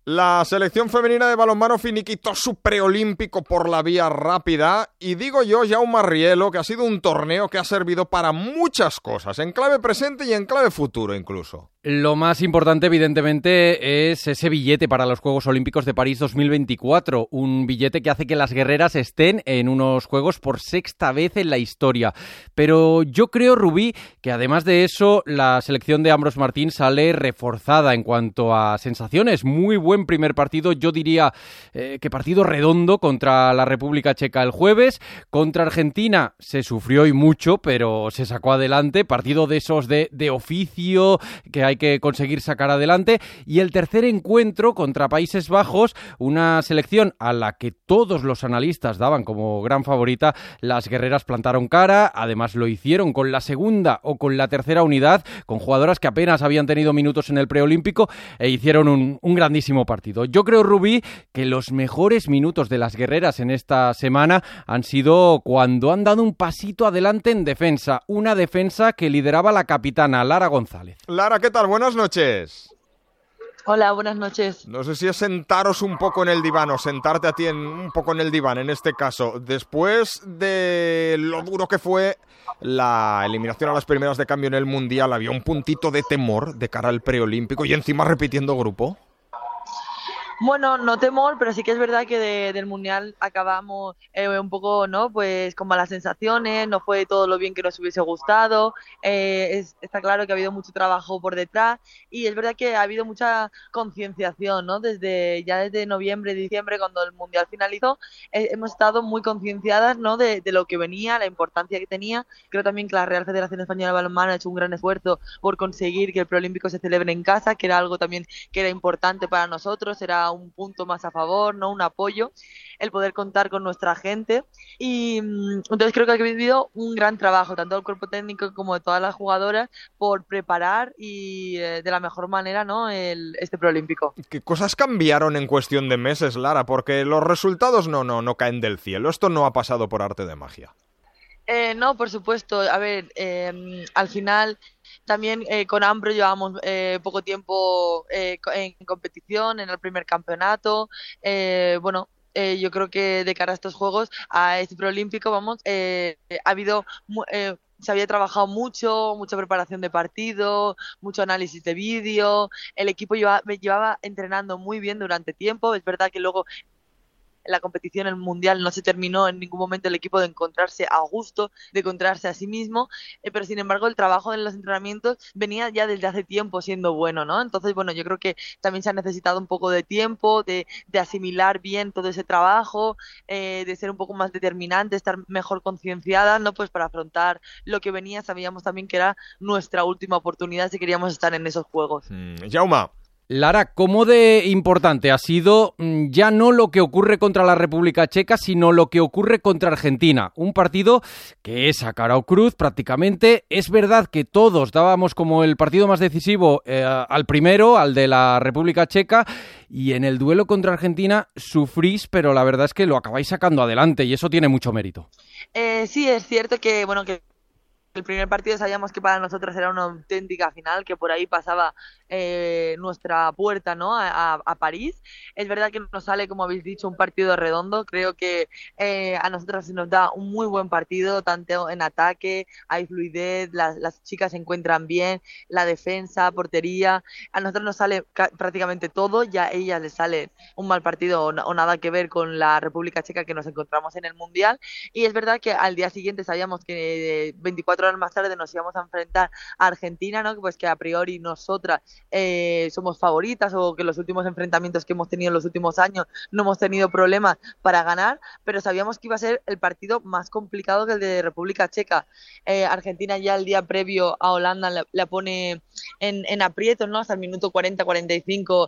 La selección femenina de balonmano finiquitó su preolímpico por la vía rápida y digo yo, Jaume Rielo, que ha sido un torneo que ha servido para muchas cosas, en clave presente y en clave futuro incluso. Lo más importante, evidentemente, es ese billete para los Juegos Olímpicos de París 2024, un billete que hace que las guerreras estén en unos Juegos por sexta vez en la historia. Pero yo creo, Rubí, que además de eso, la selección de Ambros Martín sale reforzada en cuanto a sensaciones. Muy buen primer partido, yo diría que partido redondo contra la República Checa el jueves. Contra Argentina se sufrió y mucho, pero se sacó adelante. Partido de esos de oficio que hay que conseguir sacar adelante. Y el tercer encuentro contra Países Bajos, una selección a la que todos los analistas daban como gran favorita. Las guerreras plantaron cara, además lo hicieron con la segunda o con la tercera unidad, con jugadoras que apenas habían tenido minutos en el preolímpico e hicieron un grandísimo partido. Yo creo, Rubí, que los mejores minutos de las guerreras en esta semana han sido cuando han dado un pasito adelante en defensa, una defensa que lideraba la capitana Lara González. Lara, ¿qué tal? Buenas noches. Hola, buenas noches. No sé si es sentaros un poco en el diván o sentarte a ti un poco en el diván, en este caso. Después de lo duro que fue la eliminación a las primeras de cambio en el Mundial, ¿había un puntito de temor de cara al preolímpico y encima repitiendo grupo? Bueno, no temor, pero sí que es verdad que del Mundial acabamos un poco, ¿no? Pues con malas sensaciones, no fue todo lo bien que nos hubiese gustado, está claro que ha habido mucho trabajo por detrás y es verdad que ha habido mucha concienciación, ¿no? Desde noviembre, diciembre, cuando el Mundial finalizó, hemos estado muy concienciadas, ¿no? De lo que venía, la importancia que tenía. Creo también que la Real Federación Española de Balonmano ha hecho un gran esfuerzo por conseguir que el preolímpico se celebre en casa, que era algo también que era importante para nosotros, era un punto más a favor, ¿no? Un apoyo, el poder contar con nuestra gente y entonces creo que ha habido un gran trabajo, tanto del cuerpo técnico como de todas las jugadoras, por preparar y de la mejor manera, ¿no? Este preolímpico. ¿Qué cosas cambiaron en cuestión de meses, Lara? Porque los resultados no caen del cielo, esto no ha pasado por arte de magia. No, por supuesto. A ver, al final también con Ambro llevamos poco tiempo en competición, en el primer campeonato. Yo creo que de cara a estos Juegos, a este preolímpico, ha habido... se había trabajado mucha preparación de partido, mucho análisis de vídeo. El equipo llevaba entrenando muy bien durante tiempo. Es verdad que luego en la competición, el Mundial, no se terminó en ningún momento el equipo de encontrarse a gusto, de encontrarse a sí mismo, pero sin embargo el trabajo en los entrenamientos venía ya desde hace tiempo siendo bueno, ¿no? Entonces, bueno, yo creo que también se ha necesitado un poco de tiempo, de asimilar bien todo ese trabajo, de ser un poco más determinante, estar mejor concienciadas, ¿no? Pues para afrontar lo que venía, sabíamos también que era nuestra última oportunidad si queríamos estar en esos Juegos. Jaume. Lara, ¿cómo de importante ha sido ya no lo que ocurre contra la República Checa, sino lo que ocurre contra Argentina? Un partido que es a cara o cruz prácticamente. Es verdad que todos dábamos como el partido más decisivo al primero, al de la República Checa, y en el duelo contra Argentina sufrís, pero la verdad es que lo acabáis sacando adelante y eso tiene mucho mérito. Sí, es cierto que, bueno, que el primer partido sabíamos que para nosotros era una auténtica final, que por ahí pasaba nuestra puerta, ¿no? a París. Es verdad que nos sale, como habéis dicho, un partido redondo. Creo que a nosotros se nos da un muy buen partido, tanto en ataque, hay fluidez, las chicas se encuentran bien, la defensa, portería. A nosotros nos sale prácticamente todo, ya a ellas les sale un mal partido o nada que ver con la República Checa que nos encontramos en el Mundial. Y es verdad que al día siguiente sabíamos que 24 horas más tarde nos íbamos a enfrentar a Argentina, ¿no? Pues que a priori nosotras somos favoritas, o que los últimos enfrentamientos que hemos tenido en los últimos años no hemos tenido problemas para ganar, pero sabíamos que iba a ser el partido más complicado que el de República Checa. Argentina ya el día previo a Holanda la pone en aprietos, ¿no? Hasta el minuto 40-45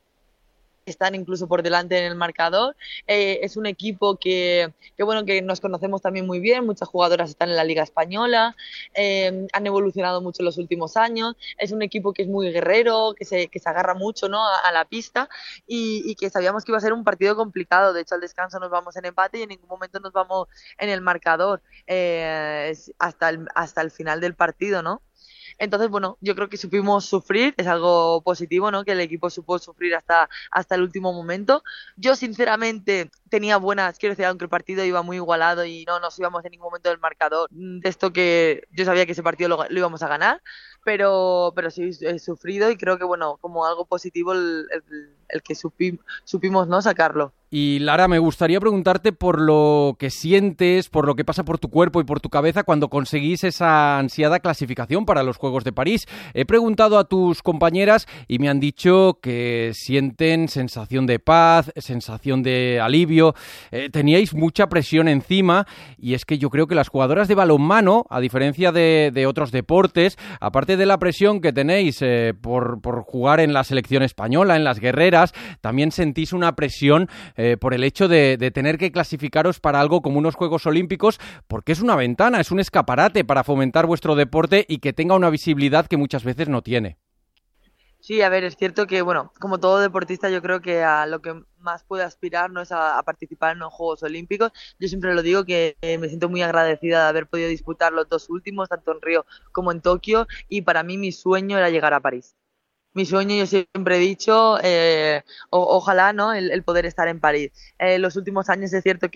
están incluso por delante en el marcador. Es un equipo que nos conocemos también muy bien, muchas jugadoras están en la Liga Española, han evolucionado mucho en los últimos años, es un equipo que es muy guerrero, que se agarra mucho, ¿no? a la pista y que sabíamos que iba a ser un partido complicado. De hecho, al descanso nos vamos en empate y en ningún momento nos vamos en el marcador hasta el final del partido, ¿no? Entonces, bueno, yo creo que supimos sufrir, es algo positivo, ¿no? Que el equipo supo sufrir hasta el último momento. Yo, sinceramente, tenía buenas, quiero decir, aunque el partido iba muy igualado y no nos íbamos en ningún momento del marcador, de esto que yo sabía que ese partido lo íbamos a ganar, pero sí he sufrido y creo que, bueno, como algo positivo el que supimos, ¿no? Sacarlo. Y Lara, me gustaría preguntarte por lo que sientes, por lo que pasa por tu cuerpo y por tu cabeza cuando conseguís esa ansiada clasificación para los Juegos de París. He preguntado a tus compañeras y me han dicho que sienten sensación de paz, sensación de alivio. Teníais mucha presión encima y es que yo creo que las jugadoras de balonmano, a diferencia de otros deportes, aparte de la presión que tenéis por jugar en la selección española, en las guerreras, también sentís una presión por el hecho de tener que clasificaros para algo como unos Juegos Olímpicos, porque es una ventana, es un escaparate para fomentar vuestro deporte y que tenga una visibilidad que muchas veces no tiene. Sí, a ver, es cierto que, bueno, como todo deportista, yo creo que a lo que más puede aspirar no es a participar en los Juegos Olímpicos. Yo siempre lo digo que me siento muy agradecida de haber podido disputar los dos últimos, tanto en Río como en Tokio, y para mí mi sueño era llegar a París. Mi sueño, yo siempre he dicho, ojalá, ¿no? El poder estar en París. Los últimos años es cierto que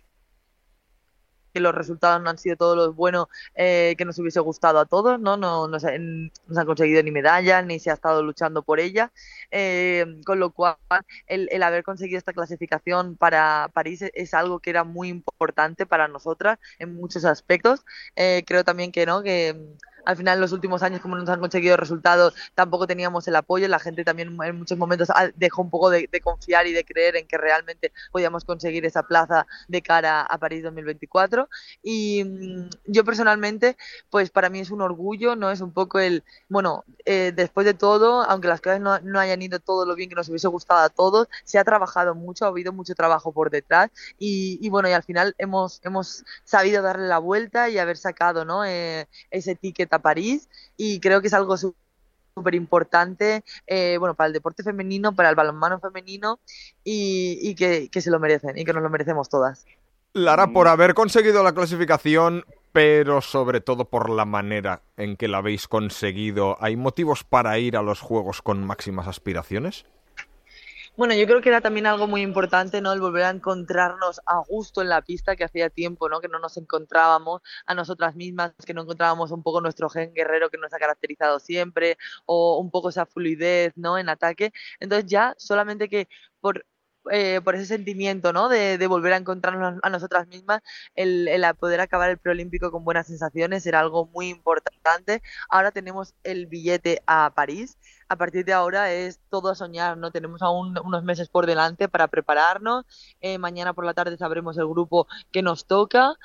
los resultados no han sido todos los buenos que nos hubiese gustado a todos, ¿no? No se han conseguido ni medallas, ni se ha estado luchando por ellas, con lo cual el haber conseguido esta clasificación para París es algo que era muy importante para nosotras en muchos aspectos. Creo también que, ¿no? Que al final en los últimos años, como no nos han conseguido resultados, tampoco teníamos el apoyo, la gente también en muchos momentos dejó un poco de confiar y de creer en que realmente podíamos conseguir esa plaza de cara a París 2024. Y yo personalmente, pues para mí es un orgullo, ¿no? Es un poco después de todo, aunque las cosas no hayan ido todo lo bien que nos hubiese gustado a todos, se ha trabajado mucho, ha habido mucho trabajo por detrás y bueno, y al final hemos sabido darle la vuelta y haber sacado, ¿no? Ese ticket a París, y creo que es algo súper importante, para el deporte femenino, para el balonmano femenino, y que se lo merecen y que nos lo merecemos todas. Lara, por haber conseguido la clasificación, pero sobre todo por la manera en que la habéis conseguido, ¿hay motivos para ir a los Juegos con máximas aspiraciones? Bueno, yo creo que era también algo muy importante, ¿no? El volver a encontrarnos a gusto en la pista, que hacía tiempo, ¿no? Que no nos encontrábamos a nosotras mismas, que no encontrábamos un poco nuestro gen guerrero que nos ha caracterizado siempre, o un poco esa fluidez, ¿no? En ataque. Entonces ya solamente que por ese sentimiento, ¿no? De volver a encontrarnos a nosotras mismas, el poder acabar el preolímpico con buenas sensaciones era algo muy importante. Ahora tenemos el billete a París. A partir de ahora es todo a soñar, ¿no? Tenemos aún unos meses por delante para prepararnos. Mañana por la tarde sabremos el grupo que nos toca.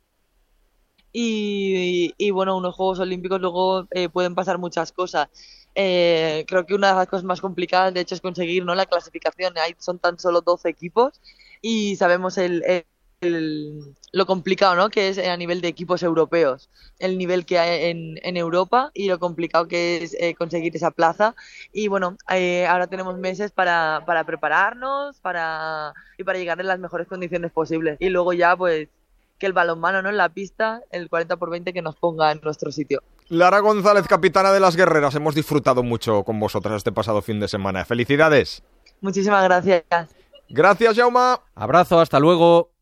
Y bueno, unos Juegos Olímpicos luego pueden pasar muchas cosas. Creo que una de las cosas más complicadas, de hecho, es conseguir, ¿no? La clasificación. Son tan solo 12 equipos y sabemos lo complicado, ¿no? Que es a nivel de equipos europeos, el nivel que hay en Europa y lo complicado que es conseguir esa plaza. Y bueno, ahora tenemos meses para prepararnos y para llegar en las mejores condiciones posibles. Y luego ya, pues, que el balonmano, ¿no? En la pista, el 40x20 que nos ponga en nuestro sitio. Lara González, capitana de las guerreras, hemos disfrutado mucho con vosotras este pasado fin de semana. ¡Felicidades! Muchísimas gracias. Gracias, Jaume. Abrazo, hasta luego.